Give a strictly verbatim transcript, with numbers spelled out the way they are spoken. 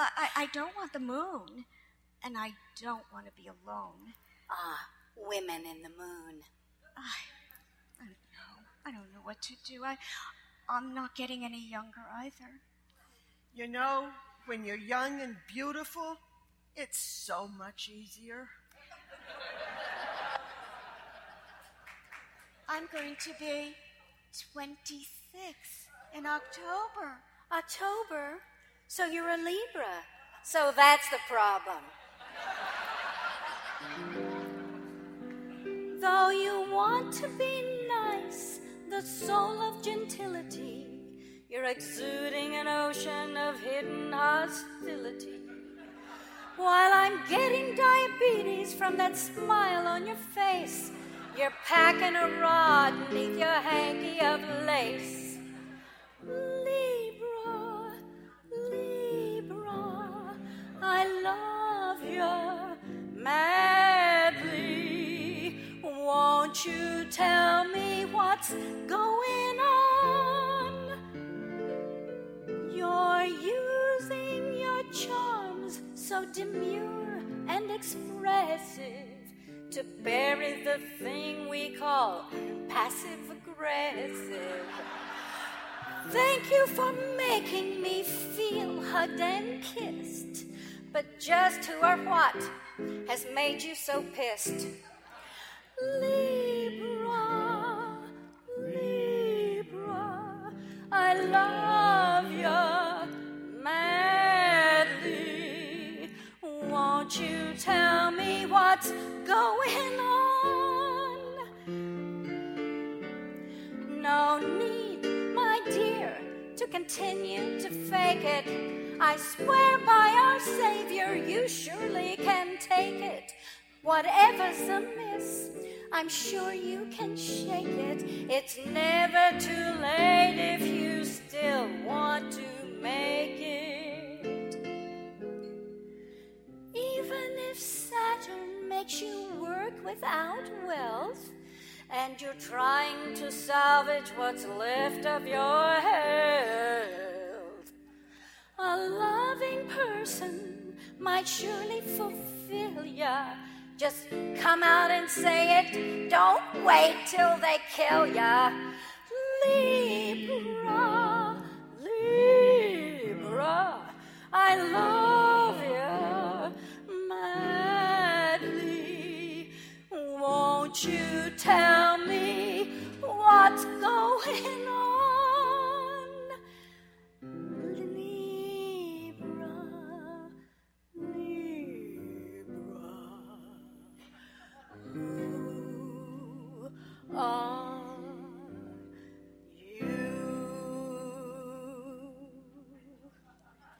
I, I don't want the moon, and I don't want to be alone. Ah, women in the moon. I, I don't know. I don't know what to do. I, I'm not getting any younger either. You know, when you're young and beautiful, it's so much easier. I'm going to be twenty-six in October. October? So you're a Libra. So that's the problem. Though you want to be nice, the soul of gentility, you're exuding an ocean of hidden hostility. While I'm getting diabetes from that smile on your face, you're packing a rod neath your hanky of lace. Libra, Libra, I love you madly. Won't you tell me what's going on? You're using your charms so demure and expressive to bury the thing we call passive-aggressive. Thank you for making me feel hugged and kissed, but just who or what has made you so pissed? Libra, Libra, I love you madly. Won't you tell me what's going on? No need, my dear, to continue to fake it. I swear by our Savior, you surely can take it. Whatever's amiss, I'm sure you can shake it. It's never too late if you still want to make it. Even if Saturn makes you work without wealth, and you're trying to salvage what's left of your health, a loving person might surely fulfill ya. Just come out and say it. Don't wait till they kill ya. Libra, Libra, I love